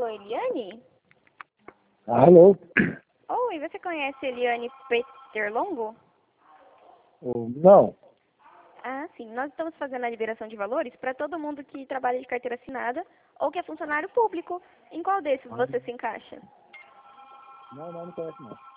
Alô, Eliane? Alô? Oi, você conhece Eliane Peterlongo? Não. Ah, sim. Nós estamos fazendo a liberação de valores para todo mundo que trabalha de carteira assinada ou que é funcionário público. Em qual desses você se encaixa? Não conheço não.